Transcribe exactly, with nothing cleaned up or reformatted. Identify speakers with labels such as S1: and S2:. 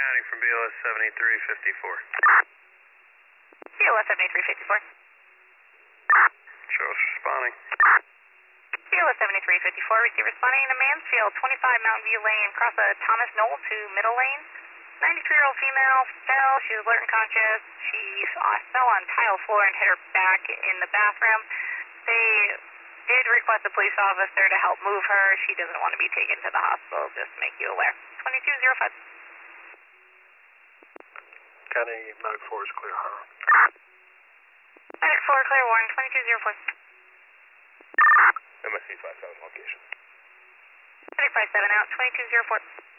S1: County from B L S seventy-three fifty-four.
S2: B L S seventy-three fifty-four.
S1: Show us responding.
S2: B L S seventy-three fifty-four, receive responding to Mansfield, twenty-five Mountain View Lane, cross a Thomas Knoll to middle lane. ninety-three-year-old female fell. She was alert and conscious. She uh, fell on tile floor and hit her back in the bathroom. They did request a police officer to help move her. She doesn't want to be taken to the hospital, just to make you aware. twenty-two oh five.
S1: County Medic four is clear, Harbor.
S2: Medic four, clear warning, twenty-two oh four.
S1: M S C five seven location.
S2: Medic five seven out, twenty-two oh four.